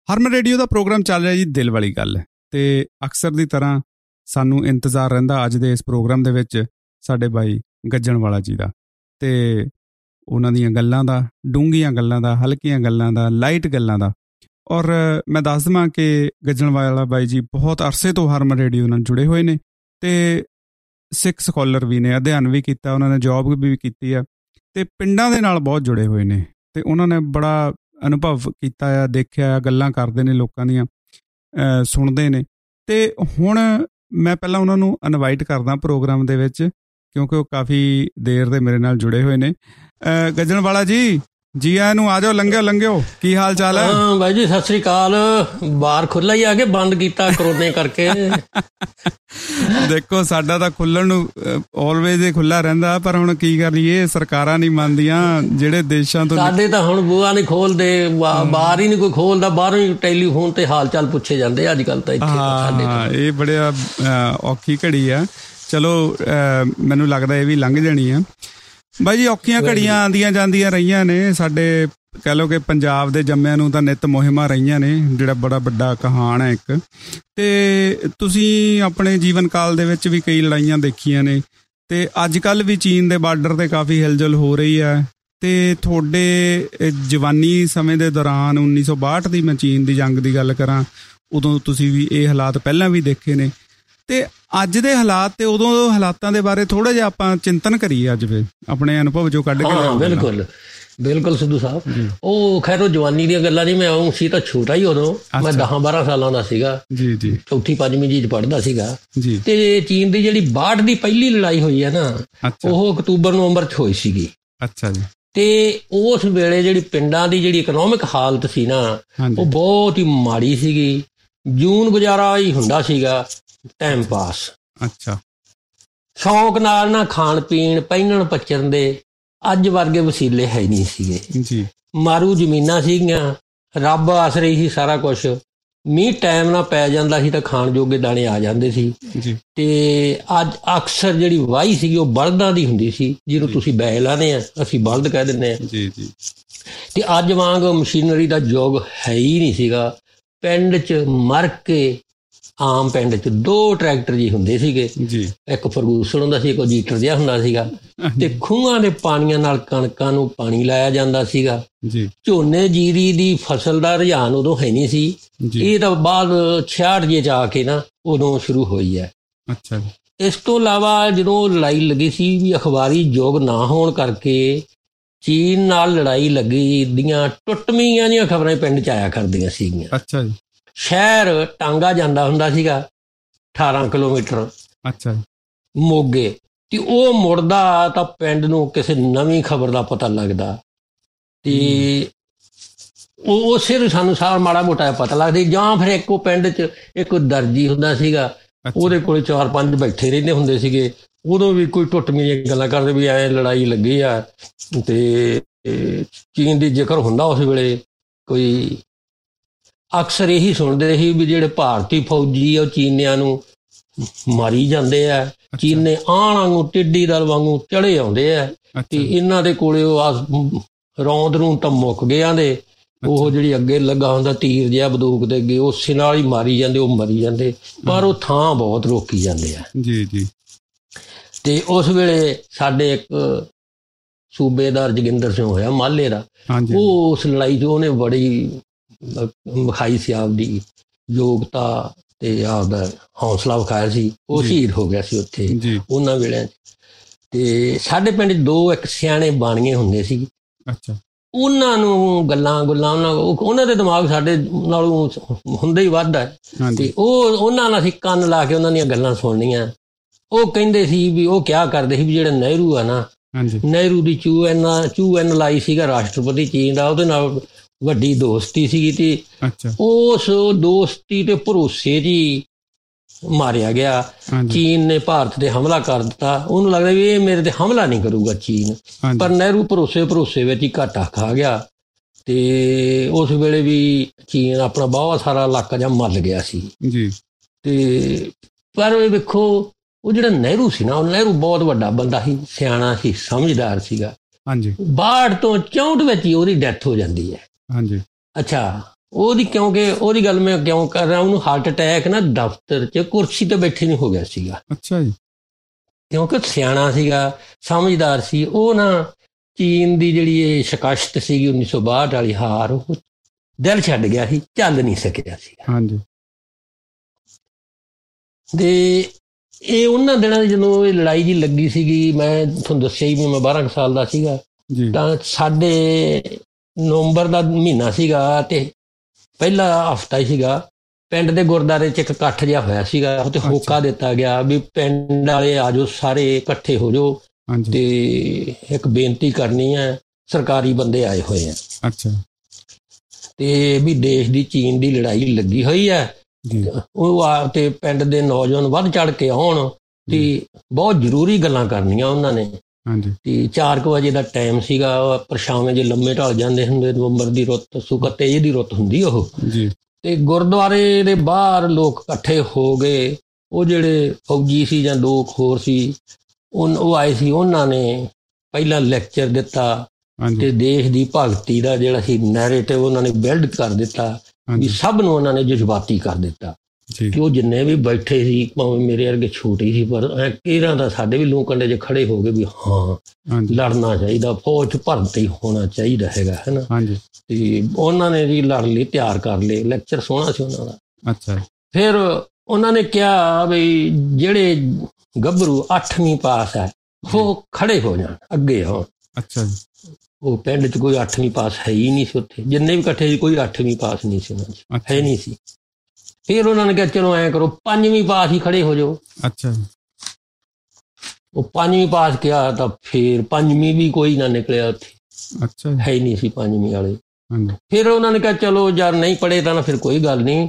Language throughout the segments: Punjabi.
ਹਰਮਨ ਰੇਡੀਓ ਦਾ ਪ੍ਰੋਗਰਾਮ ਚੱਲ ਰਿਹਾ ਜੀ ਦਿਲ ਵਾਲੀ ਗੱਲ, ਅਤੇ ਅਕਸਰ ਦੀ ਤਰ੍ਹਾਂ ਸਾਨੂੰ ਇੰਤਜ਼ਾਰ ਰਹਿੰਦਾ ਅੱਜ ਦੇ ਇਸ ਪ੍ਰੋਗਰਾਮ ਦੇ ਵਿੱਚ ਸਾਡੇ ਬਾਈ ਗੱਜਣਵਾਲਾ ਜੀ ਦਾ, ਅਤੇ ਉਹਨਾਂ ਦੀਆਂ ਗੱਲਾਂ ਦਾ, ਡੂੰਘੀਆਂ ਗੱਲਾਂ ਦਾ, ਹਲਕੀਆਂ ਗੱਲਾਂ ਦਾ, ਲਾਈਟ ਗੱਲਾਂ ਦਾ। ਔਰ ਮੈਂ ਦੱਸ ਦੇਵਾਂ ਕਿ ਗੱਜਣਵਾਲਾ ਬਾਈ ਜੀ ਬਹੁਤ ਅਰਸੇ ਤੋਂ ਹਰਮਨ ਰੇਡੀਓ ਨਾਲ ਜੁੜੇ ਹੋਏ ਨੇ, ਅਤੇ ਸਿੱਖ ਸਕਾਲਰ ਵੀ ਨੇ, ਅਧਿਐਨ ਵੀ ਕੀਤਾ, ਉਹਨਾਂ ਨੇ ਜੋਬ ਵੀ ਕੀਤੀ ਆ, ਅਤੇ ਪਿੰਡਾਂ ਦੇ ਨਾਲ ਬਹੁਤ ਜੁੜੇ ਹੋਏ ਨੇ, ਅਤੇ ਉਹਨਾਂ ਨੇ ਬੜਾ ਅਨੁਭਵ ਕੀਤਾ ਆ, ਦੇਖਿਆ, ਗੱਲਾਂ ਕਰਦੇ ਨੇ ਲੋਕਾਂ ਦੀਆਂ, ਸੁਣਦੇ ਨੇ। ਅਤੇ ਹੁਣ ਮੈਂ ਪਹਿਲਾਂ ਉਹਨਾਂ ਨੂੰ ਇਨਵਾਈਟ ਕਰਦਾ ਪ੍ਰੋਗਰਾਮ ਦੇ ਵਿੱਚ, ਕਿਉਂਕਿ ਉਹ ਕਾਫੀ ਦੇਰ ਦੇ ਮੇਰੇ ਨਾਲ ਜੁੜੇ ਹੋਏ ਨੇ। ਗੱਜਣਵਾਲਾ ਜੀ, ਜੀ ਆਇਆਂ ਨੂੰ, ਆ ਜਾਓ, ਲੰਘਿਓ। ਕੀ ਹਾਲ ਚਾਲ ਹੈ? ਹਾਂ ਬਾਈ ਜੀ, ਸਤਿ ਸ੍ਰੀ ਅਕਾਲ। ਬਾਹਰ ਖੁੱਲ੍ਹਾ ਹੀ ਆ ਕੇ ਬੰਦ ਕੀਤਾ ਕਰੋਨੇ ਕਰਕੇ। ਦੇਖੋ, ਸਾਡਾ ਤਾਂ ਖੁੱਲ੍ਹਣ ਨੂੰ ਆਲਵੇਜ਼ ਹੀ ਖੁੱਲ੍ਹਾ ਰਹਿੰਦਾ, ਪਰ ਹੁਣ ਕੀ ਕਰੀਏ, ਸਰਕਾਰਾਂ ਨਹੀਂ ਮੰਨਦੀਆਂ। ਜਿਹੜੇ ਦੇਸ਼ਾਂ ਤੋਂ ਸਾਡੇ ਤਾਂ ਹੁਣ ਬੂਹਾ ਨਹੀਂ ਖੋਲਦੇ, ਬਾਹਰ ਹੀ ਨਹੀਂ ਕੋਈ ਖੋਲਦਾ, ਬਾਹਰੋਂ ਹੀ ਟੈਲੀਫੋਨ ਤੇ ਹਾਲ ਚਾਲ ਪੁੱਛੇ ਜਾਂਦੇ ਅੱਜ ਕੱਲ੍ਹ ਤਾਂ ਇੱਥੇ। ਹਾਂ, ਇਹ ਬੜਿਆ ਔਖੀ ਘੜੀ ਆ। ਚਲੋ, ਮੈਨੂੰ ਲੱਗਦਾ ਇਹ ਵੀ ਲੰਘ ਜਾਣੀ ਆ ਬਾਈ ਜੀ। ਔਖੀਆਂ ਘੜੀਆਂ ਆਉਂਦੀਆਂ ਜਾਂਦੀਆਂ ਰਹੀਆਂ ਨੇ ਸਾਡੇ, ਕਹਿ ਲਓ ਕਿ ਪੰਜਾਬ ਦੇ ਜੰਮਿਆਂ ਨੂੰ ਤਾਂ ਨਿੱਤ ਮੁਹਿੰਮਾਂ ਰਹੀਆਂ ਨੇ, ਜਿਹੜਾ ਬੜਾ ਵੱਡਾ ਕਹਾਣ ਹੈ ਇੱਕ। ਅਤੇ ਤੁਸੀਂ ਆਪਣੇ ਜੀਵਨ ਕਾਲ ਦੇ ਵਿੱਚ ਵੀ ਕਈ ਲੜਾਈਆਂ ਦੇਖੀਆਂ ਨੇ, ਅਤੇ ਅੱਜ ਕੱਲ੍ਹ ਵੀ ਚੀਨ ਦੇ ਬਾਰਡਰ 'ਤੇ ਕਾਫੀ ਹਿਲਜੁਲ ਹੋ ਰਹੀ ਹੈ। ਅਤੇ ਤੁਹਾਡੇ ਜਵਾਨੀ ਸਮੇਂ ਦੇ ਦੌਰਾਨ 1962 ਦੀ ਮੈਂ ਚੀਨ ਦੀ ਜੰਗ ਦੀ ਗੱਲ ਕਰਾਂ, ਉਦੋਂ ਤੁਸੀਂ ਵੀ ਇਹ ਹਾਲਾਤ ਪਹਿਲਾਂ ਵੀ ਦੇਖੇ ਨੇ, ਅਤੇ ਅੱਜ ਦੇ ਹਾਲਾਤ ਅਤੇ ਉਦੋਂ ਹਾਲਾਤਾਂ ਦੇ ਬਾਰੇ ਥੋੜ੍ਹਾ ਜਿਹਾ ਆਪਾਂ ਚਿੰਤਨ ਕਰੀਏ ਅੱਜ ਫਿਰ, ਆਪਣੇ ਅਨੁਭਵ ਜੋ ਕੱਢ ਕੇ। ਬਿਲਕੁਲ ਸਿੱਧੂ ਸਾਹਿਬ, ਉਹ ਖੈਰ ਉਹ ਜਵਾਨੀ ਦੀਆਂ ਗੱਲਾਂ ਨਹੀਂ, ਮੈਂ ਉਹ ਸੀ ਤਾਂ ਛੋਟਾ ਹੀ ਉਦੋਂ, ਮੈਂ 10-12 ਸਾਲਾਂ ਦਾ ਸੀਗਾ ਜੀ, 4ਵੀਂ-5ਵੀਂ ਜੀ 'ਚ ਪੜ੍ਹਦਾ ਸੀਗਾ। ਤੇ ਚੀਨ ਦੀ ਜਿਹੜੀ 62 ਦੀ ਪਹਿਲੀ ਲੜਾਈ ਹੋਈ ਹੈ ਨਾ, ਉਹ ਅਕਤੂਬਰ-ਨਵੰਬਰ 'ਚ ਹੋਈ ਸੀਗੀ। ਅੱਛਾ ਜੀ। ਤੇ ਉਸ ਵੇਲੇ ਜਿਹੜੀ ਪਿੰਡਾਂ ਦੀ ਜਿਹੜੀ ਇਕਨੋਮਿਕ ਹਾਲਤ ਸੀ ਨਾ, ਉਹ ਬਹੁਤ ਹੀ ਮਾੜੀ ਸੀਗੀ। ਜੂਨ ਗੁਜ਼ਾਰਾ ਹੀ ਹੁੰਦਾ ਸੀਗਾ, ਟਾਈਮ ਪਾਸ। ਅੱਛਾ। ਸ਼ੌਂਕ ਨਾਲ ਨਾ ਖਾਣ ਪੀਣ, ਪਹਿਨਣ ਪੱਚਣ ਦੇ ਅੱਜ ਵਰਗੇ ਵਸੀਲੇ ਹੈ ਨਹੀਂ ਸੀਗੇ ਜੀ। ਮਾਰੂ ਜ਼ਮੀਨਾਂ ਸੀਗੀਆਂ, ਰੱਬ ਆਸਰੇ ਸੀ ਸਾਰਾ ਕੁਛ। ਮੀਂਹ ਟਾਈਮ ਨਾਲ ਪੈ ਜਾਂਦਾ ਸੀ ਤਾਂ ਖਾਣ ਜੋਗੇ ਦਾਣੇ ਆ ਜਾਂਦੇ ਸੀ ਜੀ। ਤੇ ਅੱਜ ਅਕਸਰ ਜਿਹੜੀ ਵਾਹੀ ਸੀਗੀ ਉਹ ਬਲਦਾਂ ਦੀ ਹੁੰਦੀ ਸੀ, ਜਿਹਨੂੰ ਤੁਸੀਂ ਬੈਲ ਲਾਉਂਦੇ ਆ, ਅਸੀਂ ਬਲਦ ਕਹਿ ਦਿੰਦੇ ਹਾਂ ਜੀ ਜੀ। ਤੇ ਅੱਜ ਵਾਂਗ ਮਸ਼ੀਨਰੀ ਦਾ ਯੁੱਗ ਹੈ ਹੀ ਨਹੀਂ ਸੀਗਾ। ਪਿੰਡ 'ਚ ਮਰ ਕੇ, ਆਮ ਪਿੰਡ 'ਚ 2 ਟਰੈਕਟਰ ਜੀ ਹੁੰਦੇ ਸੀਗੇ, ਇੱਕ ਫਰਗੂਸਨ ਹੁੰਦਾ ਸੀ, ਇੱਕ ਜੀਟਰ ਜਿਹਾ ਹੁੰਦਾ ਸੀਗਾ। ਤੇ ਖੂਹਾਂ ਦੇ ਪਾਣੀਆਂ ਨਾਲ ਕਣਕਾਂ ਨੂੰ ਪਾਣੀ ਲਾਇਆ ਜਾਂਦਾ ਸੀਗਾ। ਝੋਨੇ ਜੀਰੀ ਦੀ ਫਸਲ ਦਾ ਰੁਝਾਨ ਉਦੋਂ ਹੈ ਨਹੀਂ ਸੀ, ਇਹ ਤਾਂ ਬਾਅਦ 66 'ਚ ਆ ਕੇ ਨਾ ਉਦੋਂ ਸ਼ੁਰੂ ਹੋਈ ਹੈ। ਅੱਛਾ। ਇਸ ਤੋਂ ਇਲਾਵਾ ਜਦੋਂ ਲੜਾਈ ਲੱਗੀ ਸੀ, ਵੀ ਅਖਬਾਰੀ ਯੁੱਗ ਨਾ ਹੋਣ ਕਰਕੇ ਚੀਨ ਨਾਲ ਲੜਾਈ ਲੱਗੀ ਦੀਆਂ ਟੁੱਟਵੀਆਂ ਜਿਹੀਆਂ ਖਬਰਾਂ ਪਿੰਡ 'ਚ ਆਇਆ ਕਰਦੀਆਂ ਸੀਗੀਆਂ। ਅੱਛਾ ਜੀ। ਸ਼ਹਿਰ ਟਾਂਗਾ ਜਾਂਦਾ ਹੁੰਦਾ ਸੀਗਾ 18 ਕਿਲੋਮੀਟਰ, ਅੱਛਾ, ਮੋਗੇ, ਤੇ ਉਹ ਮੁੜਦਾ ਤਾਂ ਪਿੰਡ ਨੂੰ ਕਿਸੇ ਨਵੀਂ ਖਬਰ ਦਾ ਪਤਾ ਲੱਗਦਾ। ਤੇ ਉਹ ਉਸੇ ਸਾਨੂੰ ਸਾਰਾ ਮਾੜਾ ਮੋਟਾ ਪਤਾ ਲੱਗਦਾ। ਜਾਂ ਫਿਰ ਇੱਕ ਉਹ ਪਿੰਡ 'ਚ ਇੱਕ ਦਰਜੀ ਹੁੰਦਾ ਸੀਗਾ, ਉਹਦੇ ਕੋਲ 4-5 ਬੈਠੇ ਰਹਿੰਦੇ ਹੁੰਦੇ ਸੀਗੇ। ਉਦੋਂ ਵੀ ਕੋਈ ਟੁੱਟਵੀਆਂ ਗੱਲਾਂ ਕਰਦੇ ਵੀ ਐਂ ਲੜਾਈ ਲੱਗੀ ਆ। ਤੇ ਚੀਨ ਦੀ ਜ਼ਿਕਰ ਹੁੰਦਾ ਉਸ ਵੇਲੇ, ਕੋਈ ਅਕਸਰ ਇਹੀ ਸੁਣਦੇ ਸੀ ਵੀ ਜਿਹੜੇ ਭਾਰਤੀ ਫੌਜੀ ਆ ਉਹ ਚੀਨੀਆਂ ਨੂੰ ਮਾਰੀ ਜਾਂਦੇ ਆ, ਚੀਨੇ ਆਣ ਵਾਂਗੂ ਟਿੱਡੀ ਦਲ ਵਾਂਗੂ ਚੜੇ ਆਉਂਦੇ ਆ, ਤੇ ਇਹਨਾਂ ਦੇ ਕੋਲੇ ਉਹ ਰੌਂਦ ਨੂੰ ਤਾਂ ਮੁੱਕ ਗਏ ਆਂਦੇ। ਉਹ ਜਿਹੜੀ ਅੱਗੇ ਲੱਗਾ ਹੁੰਦਾ ਤੀਰ ਜਿਹਾ ਬੰਦੂਕ ਦੇ ਅੱਗੇ, ਉਸੇ ਨਾਲ ਹੀ ਮਾਰੀ ਜਾਂਦੇ, ਉਹ ਮਰੀ ਜਾਂਦੇ, ਪਰ ਉਹ ਥਾਂ ਬਹੁਤ ਰੋਕੀ ਜਾਂਦੇ ਆ ਜੀ ਜੀ। ਤੇ ਉਸ ਵੇਲੇ ਸਾਡੇ ਇੱਕ ਸੂਬੇਦਾਰ ਜੋਗਿੰਦਰ ਸਿੰਘ ਹੋਇਆ ਮਾਲੇ ਦਾ, ਉਹ ਉਸ ਲੜਾਈ 'ਚ ਉਹਨੇ ਬੜੀ ਵਿਖਾਈ ਸੀ ਆਪਦੀ ਯੋਗਤਾ ਤੇ ਆਪਦਾ ਹੌਸਲਾ ਵਿਖਾਇਆ ਸੀ। ਉਹ ਸ਼ਹੀਦ ਹੋ ਗਿਆ ਸੀ ਉੱਥੇ ਉਹਨਾਂ ਵੇਲਿਆਂ 'ਚ। ਤੇ ਸਾਡੇ ਪਿੰਡ 'ਚ 2 ਇੱਕ ਸਿਆਣੇ ਬਾਣੀਏ ਹੁੰਦੇ ਸੀ। ਅੱਛਾ। ਉਹਨਾਂ ਨੂੰ ਗੱਲਾਂ ਉਹਨਾਂ ਦੇ ਦਿਮਾਗ ਸਾਡੇ ਨਾਲੋਂ ਹੁੰਦਾ ਹੀ ਵੱਧ ਹੈ। ਤੇ ਉਹਨਾਂ ਨਾਲ ਅਸੀਂ ਕੰਨ ਲਾ ਕੇ ਉਹਨਾਂ ਦੀਆਂ ਗੱਲਾਂ ਸੁਣਨੀਆਂ। ਉਹ ਕਹਿੰਦੇ ਸੀ ਵੀ, ਉਹ ਕਿਹਾ ਕਰਦੇ ਸੀ ਵੀ ਜਿਹੜਾ ਨਹਿਰੂ ਆ ਨਾ, ਨਹਿਰੂ ਦੀ ਚੂ ਐਨ ਲਾਈ ਸੀਗਾ ਰਾਸ਼ਟਰਪਤੀ ਚੀਨ ਦਾ, ਉਹਦੇ ਨਾਲ ਵੱਡੀ ਦੋਸਤੀ ਸੀਗੀ। ਤੇ ਉਸ ਦੋਸਤੀ ਤੇ ਭਰੋਸੇ 'ਚ ਹੀ ਮਾਰਿਆ ਗਿਆ। ਚੀਨ ਨੇ ਭਾਰਤ ਤੇ ਹਮਲਾ ਕਰ ਦਿੱਤਾ। ਉਹਨੂੰ ਲੱਗਦਾ ਵੀ ਇਹ ਮੇਰੇ ਤੇ ਹਮਲਾ ਨਹੀਂ ਕਰੂਗਾ ਚੀਨ, ਪਰ ਨਹਿਰੂ ਭਰੋਸੇ ਵਿੱਚ ਹੀ ਘਾਟਾ ਖਾ ਗਿਆ। ਤੇ ਉਸ ਵੇਲੇ ਵੀ ਚੀਨ ਆਪਣਾ ਬਹੁਤ ਸਾਰਾ ਇਲਾਕਾ ਜਾਂ ਮੱਲ ਗਿਆ ਸੀ ਜੀ। ਤੇ ਪਰ ਵੇਖੋ, ਉਹ ਜਿਹੜਾ ਨਹਿਰੂ ਸੀ ਨਾ, ਉਹ ਨਹਿਰੂ ਬਹੁਤ ਵੱਡਾ ਬੰਦਾ ਸੀ, ਸਿਆਣਾ ਸੀ, ਸਮਝਦਾਰ ਸੀਗਾ। 62 ਤੋਂ 64 ਵਿੱਚ ਹੀ ਉਹਦੀ ਡੈਥ ਹੋ ਜਾਂਦੀ ਹੈ। ਅੱਛਾ। ਉਹਦੀ, ਕਿਉਂਕਿ ਉਹਦੀ ਗੱਲ ਮੈਂ ਕਿਉਂ ਕਰ ਰਿਹਾ, ਉਹਨੂੰ ਹਾਰਟ ਅਟੈਕ ਨਾ ਦਫ਼ਤਰ 'ਚ ਕੁਰਸੀ ਤੇ ਬੈਠੇ ਨਹੀਂ ਹੋ ਗਿਆ ਸੀਗਾ। ਅੱਛਾ ਜੀ। ਕਿਉਂਕਿ ਸਿਆਣਾ ਸੀਗਾ, ਸਮਝਦਾਰ ਸੀ ਉਹ ਨਾ। ਚੀਨ ਦੀ ਜਿਹੜੀ ਇਹ ਸ਼ਿਕਸਤ ਸੀਗੀ 1962 ਵਾਲੀ ਹਾਰ, ਉਹ ਦਿਲ ਛੱਡ ਗਿਆ ਸੀ, ਚੱਲ ਨਹੀਂ ਸਕਿਆ ਸੀਗਾ। ਹਾਂਜੀ। ਤੇ ਇਹ ਉਹਨਾਂ ਦਿਨਾਂ ਦੀ ਜਦੋਂ ਇਹ ਲੜਾਈ ਜੀ ਲੱਗੀ ਸੀਗੀ, ਮੈਂ ਤੁਹਾਨੂੰ ਦੱਸਿਆ ਹੀ ਵੀ ਮੈਂ 12 ਸਾਲ ਦਾ ਸੀਗਾ, ਤਾਂ ਸਾਡੇ ਨਵੰਬਰ ਦਾ ਮਹੀਨਾ ਸੀਗਾ ਤੇ ਪਹਿਲਾ ਹਫ਼ਤਾ ਹੀ ਸੀਗਾ। ਪਿੰਡ ਦੇ ਗੁਰਦੁਆਰੇ 'ਚ ਇੱਕ ਇਕੱਠ ਜਿਹਾ ਹੋਇਆ ਸੀਗਾ, ਉੱਥੇ ਹੋਕਾ ਦਿੱਤਾ ਗਿਆ ਵੀ ਪਿੰਡ ਵਾਲੇ ਆ ਜਾਓ, ਸਾਰੇ ਇਕੱਠੇ ਹੋ ਜਾਓ ਤੇ ਇੱਕ ਬੇਨਤੀ ਕਰਨੀ ਹੈ, ਸਰਕਾਰੀ ਬੰਦੇ ਆਏ ਹੋਏ ਆ। ਅੱਛਾ। ਤੇ ਵੀ ਦੇਸ਼ ਦੀ ਚੀਨ ਦੀ ਲੜਾਈ ਲੱਗੀ ਹੋਈ ਹੈ, ਉਹ ਆ ਤੇ ਪਿੰਡ ਦੇ ਨੌਜਵਾਨ ਵੱਧ ਚੜ ਕੇ ਆਉਣ ਤੇ ਬਹੁਤ ਜ਼ਰੂਰੀ ਗੱਲਾਂ ਕਰਨੀਆਂ ਉਹਨਾਂ ਨੇ। ਤੇ 4 ਵਜੇ ਦਾ ਟਾਈਮ ਸੀਗਾ, ਪਰਛਾਵੇਂ ਜੇ ਲੰਮੇ ਢਲ ਜਾਂਦੇ ਹੁੰਦੇ, ਨਵੰਬਰ ਦੀ ਰੁੱਤ, ਸੁਕਤੇ ਦੀ ਰੁੱਤ ਹੁੰਦੀ ਉਹ। ਤੇ ਗੁਰਦੁਆਰੇ ਦੇ ਬਾਹਰ ਲੋਕ ਇਕੱਠੇ ਹੋ ਗਏ। ਉਹ ਜਿਹੜੇ ਫੌਜੀ ਸੀ ਜਾਂ ਲੋਕ ਹੋਰ ਸੀ, ਉਹ ਆਏ ਸੀ। ਉਹਨਾਂ ਨੇ ਪਹਿਲਾਂ ਲੈਕਚਰ ਦਿੱਤਾ ਤੇ ਦੇਸ਼ ਦੀ ਭਗਤੀ ਦਾ ਜਿਹੜਾ ਸੀ ਨੈਰੇਟਿਵ ਉਹਨਾਂ ਨੇ ਬਿਲਡ ਕਰ ਦਿੱਤਾ ਵੀ ਸਭ ਨੂੰ ਉਹਨਾਂ ਨੇ ਜਜ਼ਬਾਤੀ ਕਰ ਦਿੱਤਾ ਕਿ ਉਹ ਜਿੰਨੇ ਵੀ ਬੈਠੇ ਸੀ, ਭਾਵੇਂ ਮੇਰੇ ਵਰਗੇ ਛੋਟੇ ਸੀ, ਪਰ ਕੇਰਾਂ ਦਾ ਸਾਡੇ ਵੀ ਲੂੰ ਕੰਡੇ 'ਚ ਖੜੇ ਹੋ ਗਏ ਵੀ ਹਾਂ ਲੜਨਾ ਚਾਹੀਦਾ, ਫੌਜ 'ਚ ਭਰਤੀ ਹੋਣਾ ਚਾਹੀਦਾ ਹੈਗਾ, ਹੈ ਨਾ। ਤੇ ਉਹਨਾਂ ਨੇ ਜੀ ਲੜ ਲਈ, ਤਿਆਰ ਕਰ ਲਏ। ਲੈਕਚਰ ਸੋਹਣਾ ਸੀ ਉਹਨਾਂ ਦਾ। ਅੱਛਾ। ਫਿਰ ਉਹਨਾਂ ਨੇ ਕਿਹਾ ਵੀ ਜਿਹੜੇ ਗੱਭਰੂ 8ਵੀਂ ਪਾਸ ਹੈ ਉਹ ਖੜੇ ਹੋ ਜਾਣ, ਅੱਗੇ ਆਉਣ। ਅੱਛਾ। ਉਹ ਪਿੰਡ 'ਚ ਕੋਈ 8ਵੀਂ ਪਾਸ ਹੈ ਹੀ ਨਹੀਂ ਸੀ, ਉੱਥੇ ਜਿੰਨੇ ਵੀ ਇਕੱਠੇ ਸੀ ਕੋਈ 8ਵੀਂ ਪਾਸ ਨਹੀਂ ਸੀ ਉਹਨਾਂ 'ਚ, ਹੈ ਨਹੀਂ ਸੀ। ਫਿਰ ਉਹਨਾਂ ਨੇ ਕਿਹਾ ਚਲੋ ਐਂ ਕਰੋ 5ਵੀਂ ਪਾਸ ਹੀ ਖੜੇ ਹੋ ਜਾਓ। ਅੱਛਾ। ਉਹ 5ਵੀਂ ਪਾਸ ਕਿਹਾ ਤਾਂ ਫਿਰ 5ਵੀਂ ਵੀ ਕੋਈ ਨਾ ਨਿਕਲਿਆ ਉੱਥੇ। ਅੱਛਾ। ਹੈ ਹੀ ਨਹੀਂ ਸੀ 5ਵੀਂ ਵਾਲੇ। ਫਿਰ ਉਹਨਾਂ ਨੇ ਕਿਹਾ ਚਲੋ ਯਾਰ ਨਹੀਂ ਪੜ੍ਹੇ ਤਾਂ ਫਿਰ ਕੋਈ ਗੱਲ ਨਹੀਂ,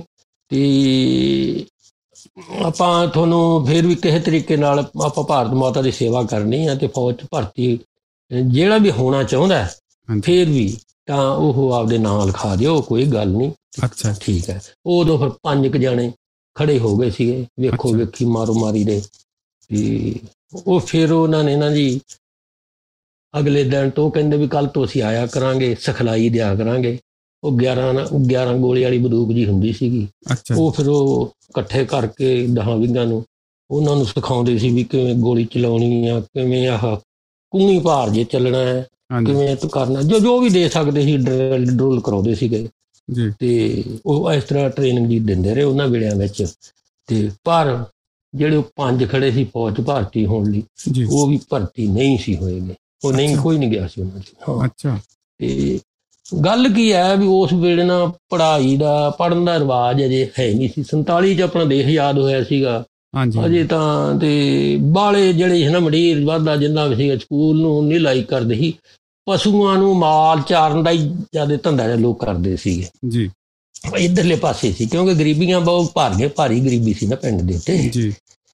ਤੇ ਆਪਾਂ ਤੁਹਾਨੂੰ ਫਿਰ ਵੀ ਕਿਸੇ ਤਰੀਕੇ ਨਾਲ ਆਪਾਂ ਭਾਰਤ ਮਾਤਾ ਦੀ ਸੇਵਾ ਕਰਨੀ ਆ ਤੇ ਫੌਜ 'ਚ ਭਰਤੀ ਜਿਹੜਾ ਵੀ ਹੋਣਾ ਚਾਹੁੰਦਾ ਫਿਰ ਵੀ ਤਾਂ ਉਹ ਆਪਦੇ ਨਾਂ ਲਿਖਾ ਦਿਓ, ਕੋਈ ਗੱਲ ਨਹੀਂ। ਅੱਛਾ, ਠੀਕ ਹੈ। ਉਦੋਂ ਫਿਰ 5 ਜਣੇ ਖੜੇ ਹੋ ਗਏ ਸੀਗੇ, ਵੇਖੋ ਵੇਖੀ ਮਾਰੋ ਮਾਰੀ ਦੇ। ਤੇ ਉਹ ਫਿਰ ਉਹਨਾਂ ਨੇ ਨਾ ਜੀ ਅਗਲੇ ਦਿਨ ਤੋਂ ਕਹਿੰਦੇ ਵੀ ਕੱਲ੍ਹ ਤੋਂ ਅਸੀਂ ਆਇਆ ਕਰਾਂਗੇ, ਸਿਖਲਾਈ ਦਿਆ ਕਰਾਂਗੇ। ਉਹ 11 ਗੋਲੀ ਵਾਲੀ ਬੰਦੂਕ ਜੀ ਹੁੰਦੀ ਸੀਗੀ, ਉਹ ਫਿਰ ਉਹ ਇਕੱਠੇ ਕਰਕੇ 10-20 ਨੂੰ ਉਹਨਾਂ ਨੂੰ ਸਿਖਾਉਂਦੇ ਸੀ ਵੀ ਕਿਵੇਂ ਗੋਲੀ ਚਲਾਉਣੀ ਆ, ਕਿਵੇਂ ਆਹ ਕੂਣੀ ਭਾਰ ਜੇ ਚੱਲਣਾ ਹੈ, ਕਿਵੇਂ ਕਰਨਾ, ਜੋ ਵੀ ਦੇ ਸਕਦੇ ਸੀ ਡਰੋਲ ਕਰਾਉਂਦੇ ਸੀਗੇ। ਤੇ ਉਹ ਇਸ ਤਰ੍ਹਾਂ ਟ੍ਰੇਨਿੰਗ ਜੀ ਦਿੰਦੇ ਰਹੇ ਉਹਨਾਂ ਵੇਲਿਆਂ ਵਿੱਚ। ਤੇ ਪਰ ਜਿਹੜੇ ਉਹ 5 ਖੜੇ ਸੀ ਫੌਜ 'ਚ ਭਰਤੀ ਹੋਣ ਲਈ, ਉਹ ਵੀ ਭਰਤੀ ਨਹੀਂ ਸੀ ਹੋਏਗੇ, ਉਹ ਨਹੀਂ ਕੋਈ ਨਹੀਂ ਗਿਆ ਸੀ ਉਹਨਾਂ 'ਚ। ਹਾਂ। ਅੱਛਾ। ਤੇ ਗੱਲ ਕੀ ਹੈ ਵੀ ਉਸ ਵੇਲੇ ਨਾ ਪੜ੍ਹਾਈ ਦਾ, ਪੜ੍ਹਨ ਦਾ ਰਿਵਾਜ ਅਜੇ ਹੈ ਨਹੀਂ ਸੀ। 47 'ਚ ਆਪਣਾ ਦੇਸ਼ ਆਜ਼ਾਦ ਹੋਇਆ ਸੀਗਾ ਅਜੇ ਤਾਂ। ਤੇ ਬਾਲੇ ਜਿਹੜੇ ਨਾ ਮੰਡੀਰ ਵੱਧਦਾ ਜਿੰਨਾ ਵੀ ਸੀਗਾ, ਸਕੂਲ ਨੂੰ ਨਹੀਂ ਲਾਈਕ ਕਰਦੇ ਸੀ, ਪਸ਼ੂਆਂ ਨੂੰ ਮਾਲ ਚਾਰਨ ਦਾ ਹੀ ਜ਼ਿਆਦਾ ਧੰਦਾ ਲੋਕ ਕਰਦੇ ਸੀਗੇ ਜੀ ਇੱਧਰਲੇ ਪਾਸੇ ਸੀ, ਕਿਉਂਕਿ ਗਰੀਬੀਆਂ ਬਹੁਤ ਭਾਰੀ ਗਰੀਬੀ ਸੀ ਨਾ ਪਿੰਡ ਦੇ ਉੱਤੇ।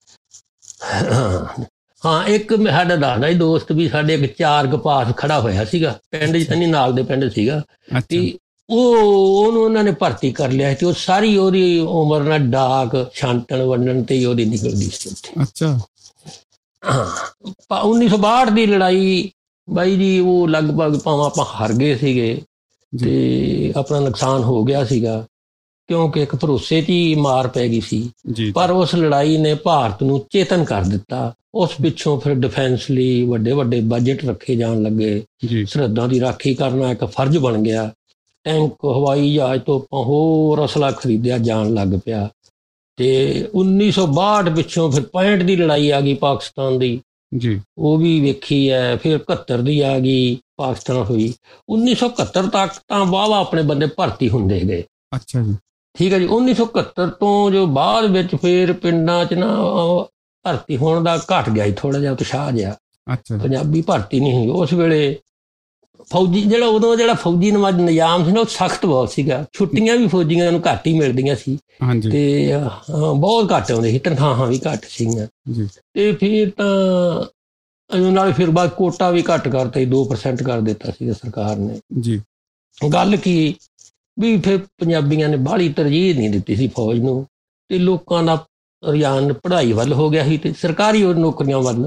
ਹਾਂ। ਇੱਕ ਸਾਡਾ ਦੱਸਦਾ ਹੀ ਦੋਸਤ ਵੀ ਸਾਡੇ ਇੱਕ 4 ਪਾਸ ਖੜਾ ਹੋਇਆ ਸੀਗਾ ਪਿੰਡ 'ਚ, ਤਾਂ ਨਹੀਂ ਨਾਲ ਦੇ ਪਿੰਡ ਸੀਗਾ, ਤੇ ਉਹਨੂੰ ਉਹਨਾਂ ਨੇ ਭਰਤੀ ਕਰ ਲਿਆ ਤੇ ਉਹ ਸਾਰੀ ਉਹਦੀ ਉਮਰ ਨਾਲ ਡਾਕ ਛਾਂਟਣ ਵੰਡਣ ਤੇ ਹੀ ਉਹਦੀ ਨਿਕਲਦੀ ਸੀ ਉੱਥੇ। ਅੱਛਾ। ਹਾਂ। 1962 ਦੀ ਲੜਾਈ ਬਾਈ ਜੀ, ਉਹ ਲਗਭਗ ਭਾਵੇਂ ਆਪਾਂ ਹਾਰ ਗਏ ਸੀਗੇ ਤੇ ਆਪਣਾ ਨੁਕਸਾਨ ਹੋ ਗਿਆ ਸੀਗਾ, ਕਿਉਂਕਿ ਇੱਕ ਭਰੋਸੇ 'ਚ ਹੀ ਮਾਰ ਪੈ ਗਈ ਸੀ। ਪਰ ਉਸ ਲੜਾਈ ਨੇ ਭਾਰਤ ਨੂੰ ਚੇਤਨ ਕਰ ਦਿੱਤਾ। ਉਸ ਪਿੱਛੋਂ ਫਿਰ ਡਿਫੈਂਸ ਲਈ ਵੱਡੇ ਵੱਡੇ ਬਜਟ ਰੱਖੇ ਜਾਣ ਲੱਗੇ, ਸਰਹੱਦਾਂ ਦੀ ਰਾਖੀ ਕਰਨਾ ਇੱਕ ਫਰਜ਼ ਬਣ ਗਿਆ। ਟੈਂਕ, ਹਵਾਈ ਜਹਾਜ਼ ਤੋਂ ਹੋਰ ਅਸਲਾ ਖਰੀਦਿਆ ਜਾਣ ਲੱਗ ਪਿਆ। ਤੇ 1962 ਪਿੱਛੋਂ ਫਿਰ 65 ਦੀ ਲੜਾਈ ਆ ਗਈ ਪਾਕਿਸਤਾਨ ਦੀ, ਉਹ ਵੀ ਵੇਖੀ ਹੈ। ਫਿਰ 71 ਦੀ ਆ ਗਈ, ਪਾਕਿਸਤਾਨ ਹੋਈ। 1971 ਤੱਕ ਤਾਂ ਵਾਹਵਾ ਆਪਣੇ ਬੰਦੇ ਭਰਤੀ ਹੁੰਦੇ ਗਏ। ਅੱਛਾ ਜੀ। ਠੀਕ ਹੈ ਜੀ। 1971 ਤੋਂ ਜੋ ਬਾਅਦ ਵਿੱਚ ਫਿਰ ਪਿੰਡਾਂ 'ਚ ਨਾ ਭਰਤੀ ਹੋਣ ਦਾ ਘਟ ਗਿਆ ਸੀ ਥੋੜਾ ਜਿਹਾ ਉਤਸ਼ਾਹ ਜਿਹਾ। ਪੰਜਾਬੀ ਭਰਤੀ ਨਹੀਂ ਸੀ ਉਸ ਵੇਲੇ। ਫੌਜੀ ਜਿਹੜਾ ਫੌਜੀ ਨਿਜ਼ਾਮ ਸੀ ਨਾ, ਉਹ ਸਖਤ ਬਹੁਤ ਸੀਗਾ। ਛੁੱਟੀਆਂ ਵੀ ਫੌਜੀਆਂ ਨੂੰ ਘੱਟ ਹੀ ਮਿਲਦੀਆਂ ਸੀ ਤੇ ਬਹੁਤ ਘੱਟ ਆਉਂਦੇ ਸੀ, ਤਨਖਾਹਾਂ ਵੀ ਘੱਟ ਸੀਗੀਆਂ। ਤੇ ਫਿਰ ਤਾਂ ਨਾਲ ਫਿਰ ਬਾਅਦ ਕੋਟਾ ਵੀ ਘੱਟ ਕਰਤਾ ਸੀ, 2% ਕਰ ਦਿੱਤਾ ਸੀਗਾ ਸਰਕਾਰ ਨੇ ਜੀ। ਗੱਲ ਕੀ ਵੀ ਫਿਰ ਪੰਜਾਬੀਆਂ ਨੇ ਬਾਹਲੀ ਤਰਜੀਹ ਨਹੀਂ ਦਿੱਤੀ ਸੀ ਫੌਜ ਨੂੰ, ਤੇ ਲੋਕਾਂ ਦਾ ਰੁਝਾਨ ਪੜ੍ਹਾਈ ਵੱਲ ਹੋ ਗਿਆ ਸੀ ਤੇ ਸਰਕਾਰੀ ਨੌਕਰੀਆਂ ਵੱਲ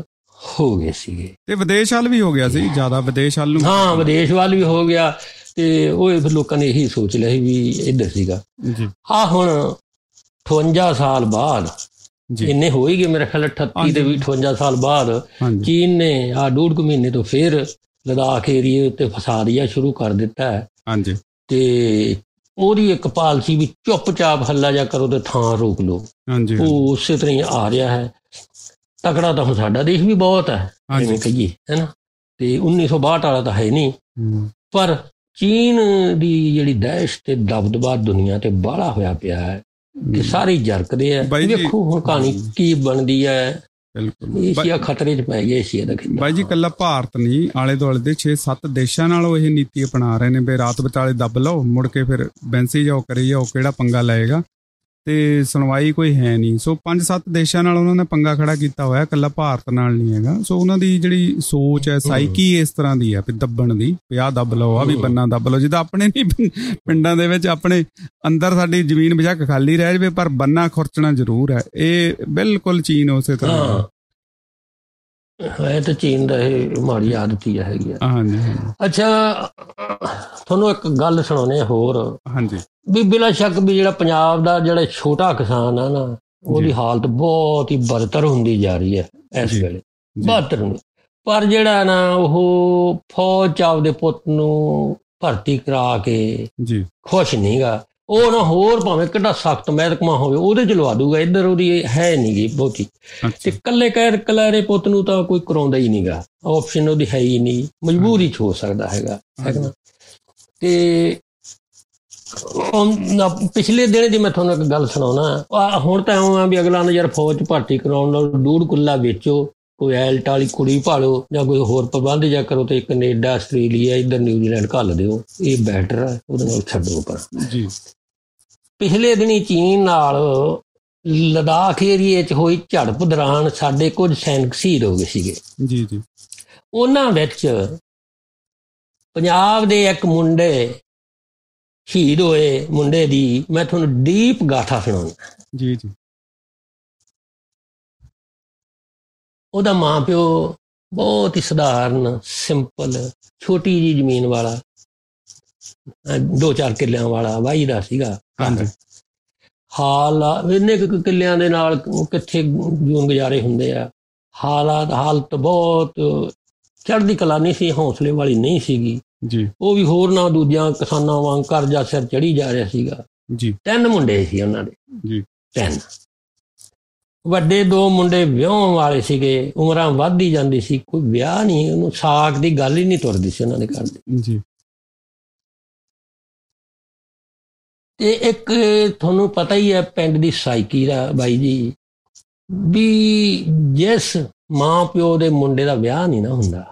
ਹੋ ਗਏ ਸੀਗੇ। ਤੇ ਵਿਦੇਸ਼ ਵੱਲ ਵੀ ਹੋ ਗਿਆ ਸੀ, ਜ਼ਿਆਦਾ ਵਿਦੇਸ਼ ਵੱਲ ਨੂੰ। ਹਾਂ, ਵਿਦੇਸ਼ ਵੱਲ ਵੀ ਹੋ ਗਿਆ। ਤੇ ਉਹ ਫਿਰ ਲੋਕਾਂ ਨੇ ਇਹੀ ਸੋਚ ਲਿਆ ਸੀ ਵੀ ਇੱਧਰ ਸੀਗਾ। ਹਾਂ, ਹੁਣ 58 ਸਾਲ ਬਾਅਦ, ਇੰਨੇ ਹੋ ਹੀ ਗਏ ਮੇਰੇ ਖਿਆਲ 38 ਤੇ 58 ਸਾਲ ਬਾਅਦ ਚੀਨ ਨੇ ਆਹ 1.5 ਮਹੀਨੇ ਤੋਂ ਫਿਰ ਲਦਾਖ ਏਰੀਏ ਉੱਤੇ ਫਸਾਦ ਸ਼ੁਰੂ ਕਰ ਦਿੱਤਾ ਹੈ। ਤੇ ਉਹਦੀ ਇੱਕ ਪਾਲਸੀ ਵੀ ਚੁੱਪ-ਚਾਪ ਹੱਲਾ ਜਾ ਕਰੋ ਤੇ ਥਾਂ ਰੋਕ ਲਓ। ਉਹ ਉਸੇ ਤਰ੍ਹਾਂ ਹੀ ਆ ਰਿਹਾ ਹੈ। ਤਕੜਾ ਤਾਂ ਹੁਣ ਸਾਡਾ ਦੇਸ਼ ਵੀ ਬਹੁਤ ਹੈ, ਜਿਵੇਂ ਕਹੀਏ, ਹੈ ਨਾ। ਤੇ 1962 ਵਾਲਾ ਤਾਂ ਹੈ ਨਹੀਂ, ਪਰ ਚੀਨ ਦੀ ਜਿਹੜੀ ਦਹਿਸ਼ਤ ਤੇ ਦਬਦਬਾ ਦੁਨੀਆ ਤੇ ਬਾਹਲਾ ਹੋਇਆ ਪਿਆ ਹੈ ਕਿ ਸਾਰੇ ਜਰਕਦੇ ਆ। ਵੇਖੋ ਹੁਣ ਕਹਾਣੀ ਕੀ ਬਣਦੀ ਹੈ। ਏਸ਼ੀਆ ਖਤਰੇ 'ਚ ਪੈ ਗਿਆ, ਏਸ਼ੀਆ ਦਾ ਖਿੱਤਾ। ਬਾਈ ਜੀ, ਇਕੱਲਾ ਭਾਰਤ ਨਹੀਂ, ਆਲੇ ਦੁਆਲੇ ਦੇ 6-7 ਦੇਸ਼ਾਂ ਨਾਲ ਉਹ ਇਹ ਨੀਤੀ ਅਪਣਾ ਰਹੇ ਨੇ ਵੀ ਰਾਤ ਵਿਚਾਲੇ ਦੱਬ ਲਓ, ਮੁੜ ਕੇ ਫਿਰ ਬੈਂਸੀ ਜਾਓ, ਕਰੀ ਜਾਓ, ਕਿਹੜਾ ਪੰਗਾ ਲਏਗਾ, ਤੇ ਸੁਣਵਾਈ ਕੋਈ ਹੈ ਨਹੀਂ। ਸੋ 5-7 ਦੇਸ਼ਾਂ ਨਾਲ ਉਹਨਾਂ ਨੇ ਪੰਗਾ ਖੜਾ ਕੀਤਾ ਹੋਇਆ, ਇਕੱਲਾ ਭਾਰਤ ਨਾਲ ਨਹੀਂ ਹੈਗਾ। ਸੋ ਉਹਨਾਂ ਦੀ ਜਿਹੜੀ ਸੋਚ ਹੈ, ਸਾਈਕੀ ਇਸ ਤਰ੍ਹਾਂ ਦੀ ਹੈ ਵੀ ਦੱਬਣ ਦੀ, ਵੀ ਆਹ ਦੱਬ ਲਓ, ਆਹ ਵੀ ਬੰਨਾ ਦੱਬ ਲਓ। ਜਿੱਦਾਂ ਆਪਣੇ ਨਹੀਂ ਪਿੰਡਾਂ ਦੇ ਵਿੱਚ ਆਪਣੇ ਅੰਦਰ ਸਾਡੀ ਜ਼ਮੀਨ ਬੇਸ਼ੱਕ ਖਾਲੀ ਰਹਿ ਜਾਵੇ ਪਰ ਬੰਨਾ ਖੁਰਚਣਾ ਜ਼ਰੂਰ ਹੈ। ਇਹ ਬਿਲਕੁਲ ਚੀਨ ਉਸੇ ਤਰ੍ਹਾਂ ਹੈ। ਤਾਂ ਚੀਨ ਦਾ ਇਹ ਮਾੜੀ ਆਦਤ ਹੀ ਹੈਗੀ ਆ। ਅੱਛਾ, ਤੁਹਾਨੂੰ ਇੱਕ ਗੱਲ ਸੁਣਾਉਂਦੇ ਹੋਰ। ਵੀ ਬਿਲਾ ਸ਼ੱਕ ਵੀ ਜਿਹੜਾ ਪੰਜਾਬ ਦਾ ਜਿਹੜਾ ਛੋਟਾ ਕਿਸਾਨ ਆ ਨਾ, ਉਹਦੀ ਹਾਲਤ ਬਹੁਤ ਹੀ ਬਦਤਰ ਹੁੰਦੀ ਜਾ ਰਹੀ ਹੈ ਇਸ ਵੇਲੇ, ਬਦਤਰ ਹੁੰਦੀ। ਪਰ ਜਿਹੜਾ ਨਾ ਉਹ ਫੌਜ 'ਚ ਆਪਦੇ ਪੁੱਤ ਨੂੰ ਭਰਤੀ ਕਰਾ ਕੇ ਖੁਸ਼ ਨਹੀਂ ਗਾ। ਉਹ ਨਾ ਹੋਰ ਭਾਵੇਂ ਕਿੱਡਾ ਸਖਤ ਮਹਿਕਮਾ ਹੋਵੇ ਉਹਦੇ 'ਚ ਲਵਾ ਦੂਗਾ। ਇੱਧਰ ਉਹਦੀ ਹੈ ਨਹੀਂ ਗੀ ਬਹੁਤੀ। ਤੇ ਇਕੱਲੇ ਕਲਾਰੇ ਪੁੱਤ ਨੂੰ ਤਾਂ ਕੋਈ ਕਰਾਉਂਦਾ ਹੀ ਨਹੀਂ ਗਾ, ਆਪਸ਼ਨ ਉਹਦੀ ਹੈ ਹੀ ਨਹੀਂ, ਮਜਬੂਰੀ 'ਚ ਹੋ ਸਕਦਾ ਹੈਗਾ। ਤੇ ਪਿਛਲੇ ਦਿਨ ਦੀ ਮੈਂ ਤੁਹਾਨੂੰ ਇੱਕ ਗੱਲ ਸੁਣਾਉਣਾ। ਹੁਣ ਤਾਂ ਇਉਂ ਆ ਵੀ ਅਗਲਾ ਨਾ ਯਾਰ ਫੌਜ 'ਚ ਭਰਤੀ ਕਰਾਉਣ ਨਾਲ 1.5 ਕਿੱਲਾ ਵੇਚੋ, ਕੋਈ ਐਲਟ ਵਾਲੀ ਕੁੜੀ ਭਾਲੋ ਜਾਂ ਕੋਈ ਹੋਰ ਪ੍ਰਬੰਧ ਜਾ ਕਰੋ ਤੇ ਕੈਨੇਡਾ, ਆਸਟ੍ਰੇਲੀਆ, ਇੱਧਰ ਨਿਊਜ਼ੀਲੈਂਡ ਘੱਲ ਦਿਓ, ਇਹ ਬੈਟਰ ਹੈ, ਉਹਦੇ ਨਾਲ ਛੱਡੋ। ਪਰ ਪਿਛਲੇ ਦਿਨੀ ਚੀਨ ਨਾਲ ਲਦਾਖ ਏਰੀਏ 'ਚ ਹੋਈ ਝੜਪ ਦੌਰਾਨ ਸਾਡੇ ਕੁਝ ਸੈਨਿਕ ਸ਼ਹੀਦ ਹੋ ਗਏ ਸੀਗੇ। ਉਹਨਾਂ ਵਿੱਚ ਪੰਜਾਬ ਦੇ ਇੱਕ ਮੁੰਡੇ ਸ਼ਹੀਦ ਹੋਏ ਮੁੰਡੇ ਦੀ ਮੈਂ ਤੁਹਾਨੂੰ ਡੀਪ ਗਾਥਾ ਸੁਣਾਉਣਾ। ਉਹਦਾ ਮਾਂ ਪਿਓ ਬਹੁਤ ਹੀ ਸਧਾਰਨ, ਸਿੰਪਲ, ਛੋਟੀ ਜਿਹੀ ਜ਼ਮੀਨ ਵਾਲਾ, 2-4 ਕਿੱਲਿਆਂ ਵਾਲਾ ਵਾਹੀ ਦਾ ਸੀਗਾ। ਹਾਲ ਇੰਨੇ ਕੁ ਕਿੱਲਿਆਂ ਦੇ ਨਾਲ ਕਿੱਥੇ ਜੂਨ ਗੁਜ਼ਾਰੇ ਹੁੰਦੇ ਆ। ਹਾਲਤ ਬਹੁਤ ਚੜ੍ਹਦੀ ਕਲਾ ਨਹੀਂ ਸੀ, ਹੌਸਲੇ ਵਾਲੀ ਨਹੀਂ ਸੀਗੀ। ਉਹ ਵੀ ਹੋਰ ਨਾ ਦੂਜਿਆਂ ਕਿਸਾਨਾਂ ਵਾਂਗ ਕਰਜ਼ਾ ਸਿਰ ਚੜ੍ਹੀ ਜਾ ਰਿਹਾ ਸੀਗਾ। 3 ਮੁੰਡੇ ਸੀ ਉਹਨਾਂ ਦੇ, 3। ਵੱਡੇ 2 ਮੁੰਡੇ ਵਿਆਹੁਣ ਵਾਲੇ ਸੀਗੇ, ਉਮਰਾਂ ਵੱਧਦੀ ਜਾਂਦੀ ਸੀ, ਕੋਈ ਵਿਆਹ ਨਹੀਂ, ਉਹਨੂੰ ਸਾਕ ਦੀ ਗੱਲ ਹੀ ਨਹੀਂ ਤੁਰਦੀ ਸੀ ਉਹਨਾਂ ਦੇ ਘਰ ਦੀ। ਤੇ ਇੱਕ ਤੁਹਾਨੂੰ ਪਤਾ ਹੀ ਹੈ ਪਿੰਡ ਦੀ ਸਾਈਕੀ ਦਾ ਬਾਈ ਜੀ, ਵੀ ਜਿਸ ਮਾਂ ਪਿਓ ਦੇ ਮੁੰਡੇ ਦਾ ਵਿਆਹ ਨਹੀਂ ਨਾ ਹੁੰਦਾ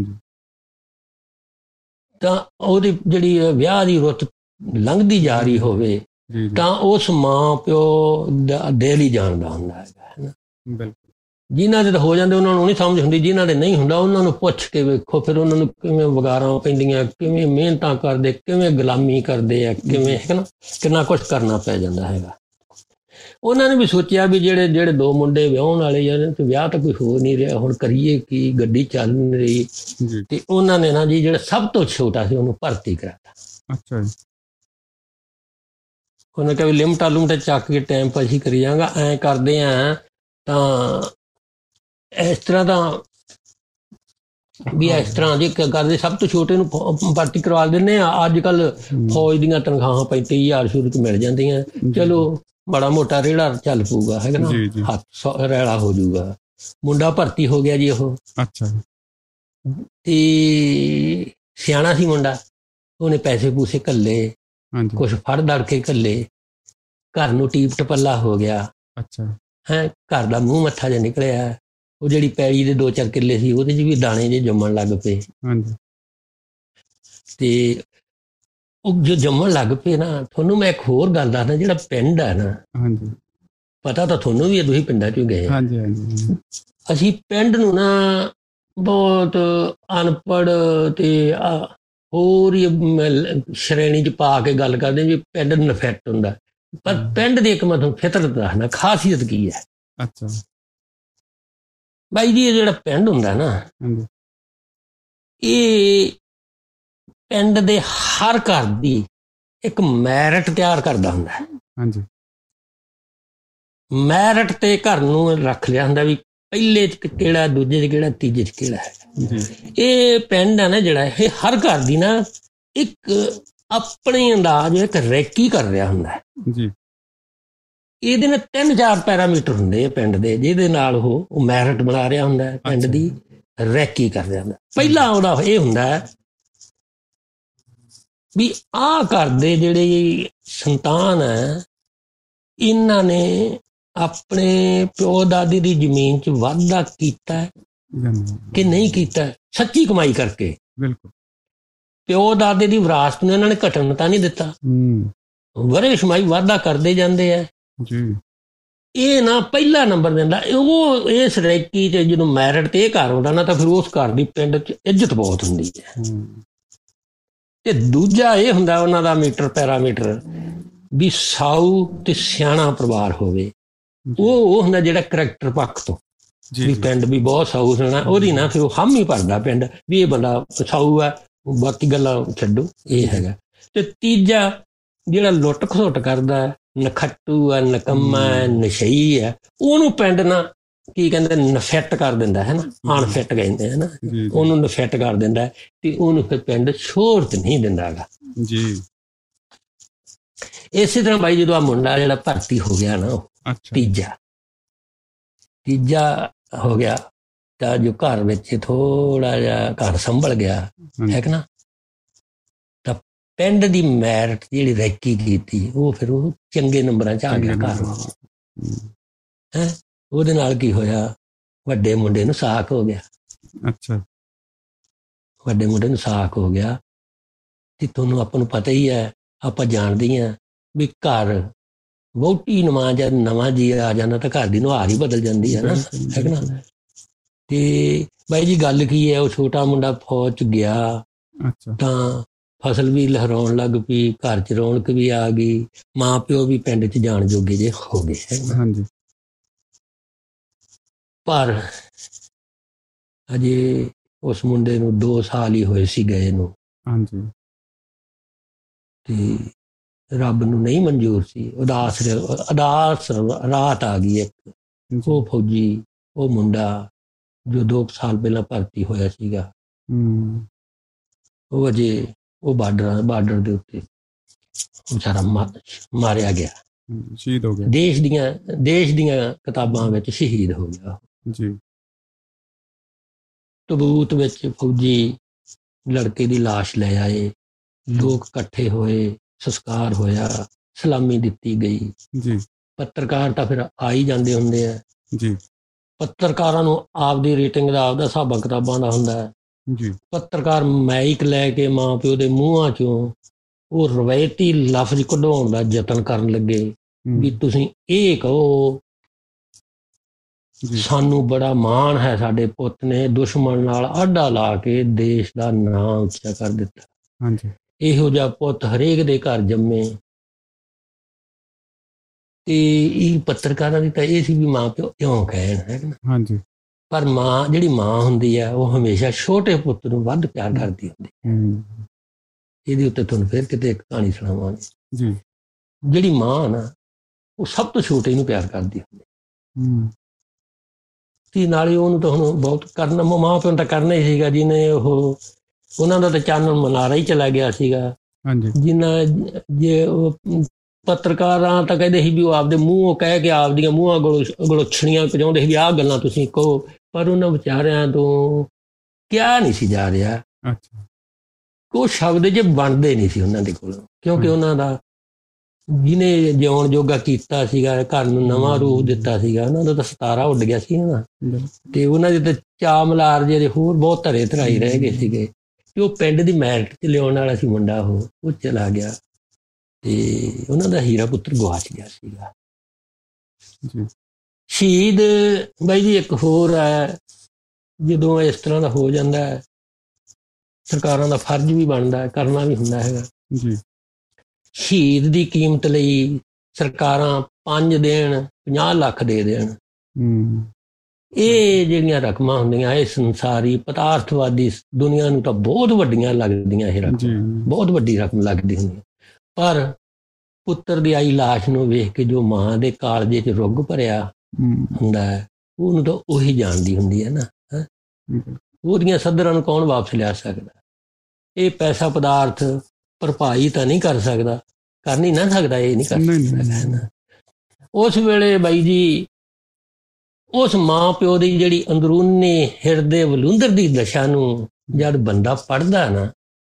ਤਾਂ ਉਹਦੀ ਜਿਹੜੀ ਵਿਆਹ ਦੀ ਰੁੱਤ ਲੰਘਦੀ ਜਾ ਰਹੀ ਹੋਵੇ ਤਾਂ ਉਸ ਮਾਂ ਪਿਓ ਦਾ ਦਿਲ ਹੀ ਜਾਣਦਾ ਹੁੰਦਾ ਹੈਗਾ। ਜਿਨ੍ਹਾਂ ਦੇ ਤਾਂ ਹੋ ਜਾਂਦੇ ਉਹਨਾਂ ਨੂੰ ਨਹੀਂ ਸਮਝ ਹੁੰਦੀ, ਜਿਨ੍ਹਾਂ ਦੇ ਨਹੀਂ ਹੁੰਦਾ ਉਹਨਾਂ ਨੂੰ ਪੁੱਛ ਕੇ ਵੇਖੋ ਫਿਰ ਉਹਨਾਂ ਨੂੰ ਕਿਵੇਂ ਵਗਾਰਾਂ ਪੈਂਦੀਆਂ, ਕਿਵੇਂ ਮਿਹਨਤਾਂ ਕਰਦੇ, ਕਿਵੇਂ ਗੁਲਾਮੀ ਕਰਦੇ ਆ, ਕਿਵੇਂ ਹੈ ਨਾ, ਕਿੰਨਾ ਕੁਛ ਕਰਨਾ ਪੈ ਜਾਂਦਾ ਹੈਗਾ। ਉਹਨਾਂ ਨੇ ਵੀ ਸੋਚਿਆ ਵੀ ਜਿਹੜੇ 2 ਮੁੰਡੇ ਵਿਆਹੁਣ ਵਾਲੇ ਯਾਰ ਤੇ ਵਿਆਹ ਤਾਂ ਕੋਈ ਹੋ ਨਹੀਂ ਰਿਹਾ, ਹੁਣ ਕਰੀਏ ਕੀ, ਗੱਡੀ ਚੱਲ ਨਹੀਂ ਰਹੀ। ਤੇ ਉਹਨਾਂ ਨੇ ਨਾ ਜੀ ਜਿਹੜਾ ਸਭ ਤੋਂ ਛੋਟਾ ਸੀ ਉਹਨੂੰ ਭਰਤੀ ਕਰਾਤਾ। ਉਹਨੇ ਕਿਹਾ ਵੀ ਲਿਮਟਾ ਚੱਕ ਕੇ ਟਾਈਮ ਪਾਸ ਹੀ ਕਰੀ ਜਾਵਾਂਗਾ, ਐਂ ਕਰਦੇ ਆ ਤਾਂ ਇਸ ਤਰ੍ਹਾਂ ਦਾ ਵੀ ਇਸ ਤਰ੍ਹਾਂ ਜੇ ਕਰਦੇ ਸਭ ਤੋਂ ਛੋਟੇ ਨੂੰ ਭਰਤੀ ਕਰਵਾ ਦਿੰਦੇ ਆ। ਅੱਜ ਕੱਲ੍ਹ ਫੌਜ ਦੀਆਂ ਤਨਖਾਹਾਂ 35,000 ਸ਼ੁਰੂ 'ਚ ਮਿਲ ਜਾਂਦੀਆਂ, ਚਲੋ ਮਾੜਾ ਮੋਟਾ ਰੇੜਾ ਚੱਲ ਪਊਗਾ, ਹੈਗਾ ਨਾ, ਹੱਥ ਰੈਲਾ ਹੋ ਜਾਊਗਾ। ਮੁੰਡਾ ਭਰਤੀ ਹੋ ਗਿਆ ਜੀ ਉਹ। ਤੇ ਸਿਆਣਾ ਸੀ ਮੁੰਡਾ, ਉਹਨੇ ਪੈਸੇ ਪੂਸੇ ਘੱਲੇ, ਕੁਛ ਫੜ ਦੜ ਕੇ ਘੱਲੇ, ਘਰ ਨੂੰ ਟੀਪ ਟਪੱਲਾ ਹੋ ਗਿਆ। ਘਰ ਦਾ ਮੂੰਹ ਮੱਥਾ ਜਿਹਾ ਨਿਕਲਿਆ। ਉਹ ਜਿਹੜੀ ਪੈਲੀ ਦੇ 2-4 ਕਿੱਲੇ ਸੀ ਉਹਦੇ 'ਚ ਵੀ ਦਾਣੇ ਜਿਹੇ ਜੰਮਣ ਲੱਗ ਪਏ। ਤੇ ਉਹ ਜੋ ਜੰਮਣ ਲੱਗ ਪਏ ਨਾ, ਤੁਹਾਨੂੰ ਮੈਂ ਇੱਕ ਹੋਰ ਗੱਲ ਦੱਸਦਾ, ਜਿਹੜਾ ਪਿੰਡ ਹੈ ਨਾ, ਪਤਾ ਤਾਂ ਤੁਹਾਨੂੰ ਵੀ ਹੈ, ਤੁਸੀਂ ਪਿੰਡਾਂ 'ਚ ਗਏ। ਅਸੀਂ ਪਿੰਡ ਨੂੰ ਨਾ ਬਹੁਤ ਅਨਪੜ੍ਹ ਤੇ ਹੋਰ ਹੀ ਸ਼੍ਰੇਣੀ 'ਚ ਪਾ ਕੇ ਗੱਲ ਕਰਦੇ ਵੀ ਪਿੰਡ ਨਫੈਟ ਹੁੰਦਾ। ਪਰ ਪਿੰਡ ਦੀ ਇੱਕ ਮੈਂ ਤੁਹਾਨੂੰ ਫਿਤਰਤ ਦੱਸਣਾ, ਖਾਸੀਅਤ ਕੀ ਹੈ। ਬਾਈ ਜੀ ਇਹ ਜਿਹੜਾ ਪਿੰਡ ਹੁੰਦਾ ਨਾ, ਇਹ ਪਿੰਡ ਦੇ ਹਰ ਘਰ ਦੀ ਇੱਕ ਮੈਰਿਟ ਤਿਆਰ ਕਰਦਾ ਹੁੰਦਾ ਹੈ। ਹਾਂਜੀ, ਮੈਰਿਟ ਤੇ ਘਰ ਨੂੰ ਰੱਖ ਲਿਆ ਹੁੰਦਾ ਵੀ ਪਹਿਲੇ ਚ ਕਿਹੜਾ, ਦੂਜੇ ਚ ਕਿਹੜਾ, ਤੀਜੇ ਚ ਕਿਹੜਾ ਹੈ। ਇਹ ਪਿੰਡ ਹੈ ਨਾ ਜਿਹੜਾ, ਇਹ ਹਰ ਘਰ ਦੀ ਨਾ ਇੱਕ ਆਪਣੇ ਅੰਦਾਜ਼ ਇੱਕ ਰੈਕੀ ਕਰ ਰਿਹਾ ਹੁੰਦਾ ਜੀ। ਇਹਦੇ ਨਾਲ 3-4 ਪੈਰਾਮੀਟਰ ਹੁੰਦੇ ਆ ਪਿੰਡ ਦੇ, ਜਿਹਦੇ ਨਾਲ ਉਹ ਮੈਰਿਟ ਬਣਾ ਰਿਹਾ ਹੁੰਦਾ ਹੈ, ਪਿੰਡ ਦੀ ਰੈਕੀ ਕਰ ਰਿਹਾ ਹੁੰਦਾ। ਪਹਿਲਾਂ ਉਹਦਾ ਇਹ ਹੁੰਦਾ ਹੈ ਵੀ ਆਹ ਘਰ ਦੇ ਜਿਹੜੇ ਸੰਤਾਨ ਹੈ, ਇਹਨਾਂ ਨੇ ਆਪਣੇ ਪਿਓ ਦਾਦੀ ਦੀ ਜ਼ਮੀਨ 'ਚ ਵਾਧਾ ਕੀਤਾ ਕਿ ਨਹੀਂ ਕੀਤਾ, ਸੱਚੀ ਕਮਾਈ ਕਰਕੇ। ਬਿਲਕੁਲ, ਪਿਓ ਦਾਦੇ ਦੀ ਵਿਰਾਸਤ ਨੂੰ ਇਹਨਾਂ ਨੇ ਘਟਣ ਤਾਂ ਨਹੀਂ ਦਿੱਤਾ, ਵਰੇ ਸ਼ਮਾਈ ਵਾਧਾ ਕਰਦੇ ਜਾਂਦੇ ਆ ਜੀ। ਇਹ ਨਾ ਪਹਿਲਾ ਨੰਬਰ ਦਿੰਦਾ ਉਹ ਇਸ ਰੈਕੀ 'ਚ। ਜਦੋਂ ਮੈਰਿਟ ਤੇ ਇਹ ਘਰ ਆਉਂਦਾ ਨਾ, ਤਾਂ ਫਿਰ ਉਸ ਘਰ ਦੀ ਪਿੰਡ 'ਚ ਇੱਜ਼ਤ ਬਹੁਤ ਹੁੰਦੀ ਹੈ। ਤੇ ਦੂਜਾ ਇਹ ਹੁੰਦਾ ਉਹਨਾਂ ਦਾ ਮੀਟਰ, ਪੈਰਾਮੀਟਰ, ਵੀ ਸਾਊ ਤੇ ਸਿਆਣਾ ਪਰਿਵਾਰ ਹੋਵੇ। ਉਹ ਹੁੰਦਾ ਜਿਹੜਾ ਕਰੈਕਟਰ ਪੱਖ ਤੋਂ ਵੀ ਪਿੰਡ ਵੀ ਬਹੁਤ ਸਾਊ ਹੋਣਾ, ਉਹਦੀ ਨਾ ਫਿਰ ਉਹ ਹਮ ਹੀ ਭਰਦਾ ਪਿੰਡ ਵੀ ਇਹ ਬੰਦਾ ਸਾਊ ਹੈ, ਬਾਕੀ ਗੱਲਾਂ ਛੱਡੋ, ਇਹ ਹੈਗਾ। ਤੇ ਤੀਜਾ ਜਿਹੜਾ ਲੁੱਟ ਖਸੁੱਟ ਕਰਦਾ, ਨਖੱਟੂ ਹੈ, ਨਕੰਮਾ ਹੈ, ਨਸ਼ਈ ਹੈ, ਉਹਨੂੰ ਪਿੰਡ ਨਾ ਕੀ ਕਹਿੰਦੇ, ਨਫਿੱਟ ਕਰ ਦਿੰਦਾ ਹੈ ਨਾ, ਅਣਫਿੱਟ ਕਹਿੰਦੇ ਹੈ ਨਾ, ਉਹਨੂੰ ਨਫਿੱਟ ਕਰ ਦਿੰਦਾ ਤੇ ਉਹਨੂੰ ਫਿਰ ਪਿੰਡ ਸ਼ੋਹਰਤ ਨਹੀਂ ਦਿੰਦਾ ਗਾ ਜੀ। ਇਸੇ ਤਰ੍ਹਾਂ ਬਾਈ ਜਦੋਂ ਆ ਮੁੰਡਾ ਜਿਹੜਾ ਭਰਤੀ ਹੋ ਗਿਆ ਨਾ, ਤੀਜਾ ਹੋ ਗਿਆ, ਤਾਂ ਜੋ ਘਰ ਵਿੱਚ ਥੋੜਾ ਜਿਹਾ ਘਰ ਸੰਭਲ ਗਿਆ ਹੈ ਕਿ ਨਾ, ਤਾਂ ਪਿੰਡ ਦੀ ਮੈਰਿਟ ਜਿਹੜੀ ਰੈਕੀ ਕੀਤੀ, ਉਹ ਫਿਰ ਉਹ ਚੰਗੇ ਨੰਬਰਾਂ 'ਚ ਆ ਗਿਆ ਘਰ ਹੈ। ਉਹਦੇ ਨਾਲ ਕੀ ਹੋਇਆ, ਵੱਡੇ ਮੁੰਡੇ ਨੂੰ ਸਾਕ ਹੋ ਗਿਆ। ਵੱਡੇ ਮੁੰਡੇ ਨੂੰ ਸਾਕ ਹੋ ਗਿਆ ਤੇ ਤੁਹਾਨੂੰ ਆਪਾਂ ਨੂੰ ਪਤਾ ਹੀ ਹੈ, ਆਪਾਂ ਜਾਣਦੇ ਹਾਂ ਵੀ ਘਰ ਵਹੁਟੀ ਨਵਾਂ ਜਦ ਨਵਾਂ ਜੀ ਆ ਜਾਂਦਾ ਤਾਂ ਘਰ ਦੀ ਨੁਹਾਰ ਹੀ ਬਦਲ ਜਾਂਦੀ ਹੈ ਨਾ, ਹੈ ਨਾ। ਤੇ ਬਾਈ ਜੀ ਗੱਲ ਕੀ ਹੈ, ਉਹ ਛੋਟਾ ਮੁੰਡਾ ਫੌਜ 'ਚ ਗਿਆ ਤਾਂ ਫਸਲ ਵੀ ਲਹਿਰਾਉਣ ਲੱਗ ਪਈ, ਘਰ 'ਚ ਰੌਣਕ ਵੀ ਆ ਗਈ, ਮਾਂ ਪਿਓ ਵੀ ਪਿੰਡ 'ਚ ਜਾਣ ਜੋਗੇ ਜੇ ਹੋ ਗਏ। ਪਰ ਅਜੇ ਉਸ ਮੁੰਡੇ ਨੂੰ 2 ਸਾਲ ਹੀ ਹੋਏ ਸੀ ਗਏ ਨੂੰ, ਤੇ ਰੱਬ ਨੂੰ ਨਹੀਂ ਮਨਜ਼ੂਰ ਸੀ। ਉਦਾਸ ਰਾਤ ਆ ਗਈ ਇੱਕ। ਉਹ ਫੌਜੀ, ਉਹ ਮੁੰਡਾ ਜੋ 2 ਸਾਲ ਪਹਿਲਾਂ ਭਰਤੀ ਹੋਇਆ ਸੀਗਾ, ਉਹ ਅਜੇ ਉਹ ਬਾਰਡਰ ਦੇ ਉੱਤੇ ਵਿਚਾਰਾ ਮਾਰਿਆ ਗਿਆ, ਸ਼ਹੀਦ ਹੋ ਗਿਆ। ਦੇਸ਼ ਦੀਆਂ ਕਿਤਾਬਾਂ ਵਿੱਚ ਸ਼ਹੀਦ ਹੋ ਗਿਆ ਜੀ। ਤਬੂਤ ਵਿੱਚ ਫੌਜੀ ਲੜਕੇ ਦੀ ਲਾਸ਼ ਲੈ ਆਏ, ਲੋਕ ਇਕੱਠੇ ਹੋਏ, ਸੰਸਕਾਰ ਹੋਇਆ, ਸਲਾਮੀ ਦਿੱਤੀ ਗਈ ਜੀ। ਪੱਤਰਕਾਰ ਤਾਂ ਫਿਰ ਆ ਹੀ ਜਾਂਦੇ ਹੁੰਦੇ ਆ ਜੀ। ਪੱਤਰਕਾਰਾਂ ਨੂੰ ਆਪਦੀ ਰੇਟਿੰਗ ਦਾ, ਆਪਦਾ ਹਿਸਾਬਾਂ ਕਿਤਾਬਾਂ ਦਾ ਹੁੰਦਾ ਹੈ ਜੀ। ਪੱਤਰਕਾਰ ਮਾਈਕ ਲੈ ਕੇ ਮਾਂ ਪਿਓ ਦੇ ਮੂੰਹਾਂ ਚੋਂ ਉਹ ਰਵਾਇਤੀ ਲਫ਼ਜ਼ ਕਢਾਉਣ ਦਾ ਯਤਨ ਕਰਨ ਲੱਗੇ ਵੀ ਤੁਸੀਂ ਇਹ ਕਹੋ ਸਾਨੂੰ ਬੜਾ ਮਾਣ ਹੈ, ਸਾਡੇ ਪੁੱਤ ਨੇ ਦੁਸ਼ਮਣ ਨਾਲ ਆਡਾ ਲਾ ਕੇ ਦੇਸ਼ ਦਾ ਨਾਂ ਉੱਚਾ ਕਰ ਦਿੱਤਾ। ਇਹੋ ਜਿਹਾ ਪੁੱਤ ਹਰੇਕ ਦੇ ਘਰ ਜੰਮੇ। ਤੇ ਇਹ ਪੱਤਰਕਾਰਾਂ ਦੀ ਤਾਂ ਇਹ ਸੀ ਵੀ ਮਾਂ ਪਿਓ ਕਿਉਂ ਕਹਿਣ, ਹੈ ਨਾ। ਪਰ ਮਾਂ ਜਿਹੜੀ ਮਾਂ ਹੁੰਦੀ ਆ, ਉਹ ਹਮੇਸ਼ਾ ਛੋਟੇ ਪੁੱਤ ਨੂੰ ਵੱਧ ਪਿਆਰ ਕਰਦੀ ਹੁੰਦੀ। ਇਹਦੇ ਉੱਤੇ ਤੁਹਾਨੂੰ ਫਿਰ ਕਿਤੇ ਇੱਕ ਕਹਾਣੀ ਸੁਣਾਵਾਂਗੇ। ਜਿਹੜੀ ਮਾਂ ਨਾ, ਉਹ ਸਭ ਤੋਂ ਛੋਟੇ ਨੂੰ ਪਿਆਰ ਕਰਦੀ ਹੁੰਦੀ। ਤੇ ਨਾਲੇ ਉਹਨੂੰ ਤਾਂ ਹੁਣ ਬਹੁਤ ਕਰਨਾ, ਮਾਂ ਪਿਓ ਤਾਂ ਕਰਨਾ ਹੀ ਸੀਗਾ, ਜਿਹਨੇ ਉਹਨਾਂ ਦਾ ਤਾਂ ਚਾਨਣ ਮਨਾਰਾ ਹੀ ਚਲਾ ਗਿਆ ਸੀਗਾ। ਜਿੰਨਾ ਜੇ ਉਹ ਪੱਤਰਕਾਰਾਂ ਤਾਂ ਕਹਿੰਦੇ ਸੀ ਵੀ ਉਹ ਆਪਦੇ ਮੂੰਹੋਂ ਕਹਿ ਕੇ ਆਪਦੀਆਂ ਮੂੰਹਾਂ ਗਲੋਛਣੀਆਂ ਪਜਾਉਂਦੇ ਸੀ ਵੀ ਆਹ ਗੱਲਾਂ ਤੁਸੀਂ ਕਹੋ, ਪਰ ਉਹਨਾਂ ਵਿਚਾਰਿਆਂ ਤੋਂ ਕਿਹਾ ਨਹੀਂ ਸੀ ਜਾ ਰਿਹਾ। ਉਹ ਸ਼ਬਦ ਜੇ ਬਣਦੇ ਨਹੀਂ ਸੀ ਉਹਨਾਂ ਦੇ ਕੋਲ, ਕਿਉਂਕਿ ਉਹਨਾਂ ਦਾ ਜਿਹਨੇ ਜਿਉਣ ਜੋਗਾ ਕੀਤਾ ਸੀਗਾ, ਘਰ ਨੂੰ ਨਵਾਂ ਰੂਪ ਦਿੱਤਾ ਸੀਗਾ, ਉਹਨਾਂ ਦਾ ਤਾਂ ਸਤਾਰਾ ਉੱਡ ਗਿਆ ਸੀ ਨਾ। ਤੇ ਉਹਨਾਂ ਦੇ ਤਾਂ ਚਾ ਮਲਾਰ ਜਿਹੜੇ ਹੋਰ ਬਹੁਤ ਧਰੇ ਧਰਾਈ ਰਹਿ ਗਏ ਸੀਗੇ। ਤੇ ਉਹ ਪਿੰਡ ਦੀ ਮੈਰਿਟ 'ਚ ਲਿਆਉਣ ਵਾਲਾ ਸੀ ਮੁੰਡਾ, ਉਹ ਚਲਾ ਗਿਆ ਤੇ ਉਹਨਾਂ ਦਾ ਹੀਰਾ ਪੁੱਤਰ ਗਵਾਚ ਗਿਆ ਸੀਗਾ। ਸ਼ਹੀਦ ਬਾਈ ਜੀ ਇੱਕ ਹੋਰ ਹੈ, ਜਦੋਂ ਇਸ ਤਰ੍ਹਾਂ ਦਾ ਹੋ ਜਾਂਦਾ ਹੈ, ਸਰਕਾਰਾਂ ਦਾ ਫਰਜ਼ ਵੀ ਬਣਦਾ, ਕਰਨਾ ਵੀ ਹੁੰਦਾ ਹੈਗਾ। ਸ਼ਹੀਦ ਦੀ ਕੀਮਤ ਲਈ ਸਰਕਾਰਾਂ 5 ਦੇਣ, 50 ਲੱਖ ਦੇ ਦੇਣ, ਇਹ ਜਿਹੜੀਆਂ ਰਕਮਾਂ ਹੁੰਦੀਆਂ ਇਹ ਸੰਸਾਰੀ ਪਦਾਰਥਵਾਦੀ ਦੁਨੀਆ ਨੂੰ ਤਾਂ ਬਹੁਤ ਵੱਡੀਆਂ ਲੱਗਦੀਆਂ, ਇਹ ਰਕਮ ਬਹੁਤ ਵੱਡੀ ਰਕਮ ਲੱਗਦੀ ਹੁੰਦੀ। ਪਰ ਪੁੱਤਰ ਦੀ ਆਈ ਲਾਸ਼ ਨੂੰ ਵੇਖ ਕੇ ਜੋ ਮਾਂ ਦੇ ਕਾਲਜੇ 'ਚ ਰੁੱਗ ਭਰਿਆ ਹੁੰਦਾ ਹੈ, ਉਹਨੂੰ ਤਾਂ ਉਹੀ ਜਾਣਦੀ ਹੁੰਦੀ ਹੈ ਨਾ। ਉਹਦੀਆਂ ਸੱਧਰਾਂ ਨੂੰ ਕੌਣ ਵਾਪਸ ਲਿਆ ਸਕਦਾ? ਇਹ ਪੈਸਾ ਪਦਾਰਥ ਭਰਪਾਈ ਤਾਂ ਨਹੀਂ ਕਰ ਸਕਦਾ, ਕਰ ਨਹੀਂ ਨਾ ਸਕਦਾ, ਇਹ ਨਹੀਂ ਕਰ ਸਕਦਾ। ਉਸ ਵੇਲੇ ਬਾਈ ਜੀ ਉਸ ਮਾਂ ਪਿਓ ਦੀ ਜਿਹੜੀ ਅੰਦਰੂਨੀ ਹਿਰਦੇ ਵਲੂੰਦਰ ਦੀ ਦਸ਼ਾ ਨੂੰ ਜਦ ਬੰਦਾ ਪੜ੍ਹਦਾ ਨਾ,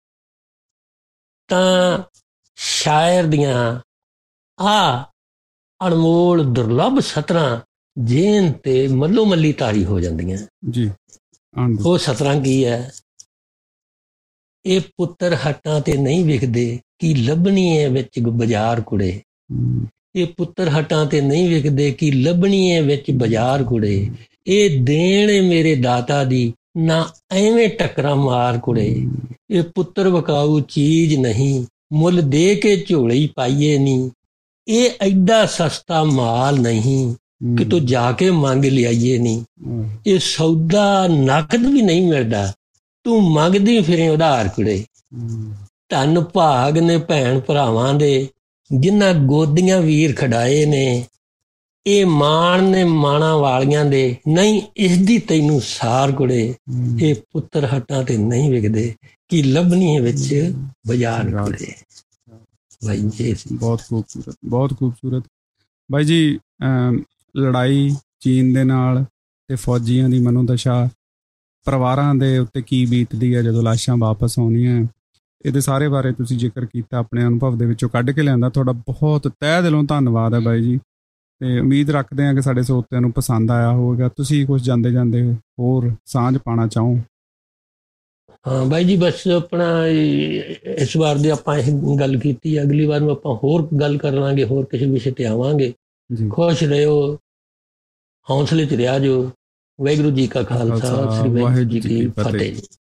ਤਾਂ ਸ਼ਾਇਰ ਦੀਆਂ ਆ ਅਨਮੋਲ ਦੁਰਲੱਭ ਸਤਰਾਂ ਜੇਨ ਤੇ ਮੱਲੋ ਮੱਲੀ ਤਾਰੀ ਹੋ ਜਾਂਦੀਆਂ ਜੀ। ਉਹ ਸਤਰਾਂ ਕੀ ਹੈ? ਇਹ ਪੁੱਤਰ ਹੱਟਾਂ ਤੇ ਨਹੀਂ ਵਿਕਦੇ ਕੀ ਲੱਭਣੀ ਹੈ ਵਿੱਚ ਬਾਜ਼ਾਰ ਕੁੜੇ। ਇਹ ਪੁੱਤਰ ਹੱਟਾਂ ਤੇ ਨਹੀਂ ਵਿਕਦੇ ਕੀ ਲੱਭਣੀ ਹੈ ਵਿੱਚ ਬਾਜ਼ਾਰ ਕੁੜੇ। ਇਹ ਦੇਣ ਮੇਰੇ ਦਾਤਾ ਦੀ ਨਾ ਐਵੇਂ ਟੱਕਰਾਂ ਮਾਰ ਕੁੜੇ। ਇਹ ਪੁੱਤਰ ਵਿਕਾਊ ਚੀਜ਼ ਨਹੀਂ ਮੁੱਲ ਦੇ ਕੇ ਝੋਲੀ ਪਾਈਏ ਨੀ। ਇਹ ਐਡਾ ਸਸਤਾ ਮਾਲ ਨਹੀਂ ਕਿ ਤੂੰ ਜਾ ਕੇ ਮੰਗ ਲਿਆਈਏ ਨੀ। ਇਹ ਸੌਦਾ ਨਕਦ ਵੀ ਨਹੀਂ ਮਿਲਦਾ ਤੂੰ ਮੰਗਦੀ ਫਿਰੇ ਉਧਾਰ ਕੁੜੇ। ਧੰਨ ਭਾਗ ਨੇ ਭੈਣ ਭਰਾਵਾਂ ਦੇ ਜਿਨ੍ਹਾਂ ਗੋਦੀਆਂ ਵੀਰ ਖੜਾਏ ਨੇ। ਇਹ ਮਾਣ ਨੇ ਮਾਣਾ ਵਾਲੀਆਂ ਦੇ ਨਹੀਂ ਇਸਦੀ ਤੈਨੂੰ ਸਾਰ ਕੁੜੇ। ਇਹ ਪੁੱਤਰ ਹੱਟਾਂ ਤੇ ਨਹੀਂ ਵਿਕਦੇ ਕੀ ਲੱਭਣੀ ਹੈ ਵਿੱਚ ਬਾਜ਼ਾਰ ਕੁੜੇ। ਬਾਈ ਜੀ ਬਹੁਤ ਖੂਬਸੂਰਤ, ਬਹੁਤ ਖੂਬਸੂਰਤ ਬਾਈ ਜੀ। ਲੜਾਈ ਚੀਨ ਦੇ ਨਾਲ ਤੇ ਫੌਜੀਆਂ ਦੀ ਮਨੋਦਸ਼ਾ, ਪਰਿਵਾਰਾਂ ਦੇ ਉੱਤੇ ਕੀ ਬੀਤਦੀ ਹੈ ਜਦੋਂ ਲਾਸ਼ਾਂ ਵਾਪਸ ਆਉਂਦੀਆਂ, ਇਹਦੇ ਸਾਰੇ ਬਾਰੇ ਤੁਸੀਂ ਜ਼ਿਕਰ ਕੀਤਾ, ਆਪਣੇ ਅਨੁਭਵ ਦੇ ਵਿੱਚੋਂ ਕੱਢ ਕੇ ਲਿਆਂਦਾ। ਤੁਹਾਡਾ ਬਹੁਤ ਤਹਿ ਦਿਲੋਂ ਧੰਨਵਾਦ ਹੈ ਬਾਈ ਜੀ। ਤੇ ਉਮੀਦ ਰੱਖਦੇ ਹਾਂ ਕਿ ਸਾਡੇ ਸਰੋਤਿਆਂ ਨੂੰ ਪਸੰਦ ਆਇਆ ਹੋਵੇਗਾ। ਤੁਸੀਂ ਕੁਝ ਜਾਂਦੇ ਜਾਂਦੇ ਹੋਰ ਸਾਂਝ ਪਾਉਣਾ ਚਾਹੋ? ਹਾਂ ਬਾਈ ਜੀ, ਬਸ ਆਪਣਾ ਇਸ ਵਾਰ ਦੇ ਆਪਾਂ ਇਹ ਗੱਲ ਕੀਤੀ, ਅਗਲੀ ਵਾਰ ਨੂੰ ਆਪਾਂ ਹੋਰ ਗੱਲ ਕਰ ਲਾਂਗੇ, ਹੋਰ ਕਿਸੇ ਵਿਸ਼ੇ ਤੇ ਆਵਾਂਗੇ। ਖੁਸ਼ ਰਹੋ, ਹੌਸਲੇ 'ਚ ਰਿਹਾ ਜੋ। ਵਾਹਿਗੁਰੂ ਜੀ ਕਾ ਖਾਲਸਾ, ਸ੍ਰੀ ਵਾਹਿਗੁਰੂ ਜੀ ਕੀ ਫਤਿਹ।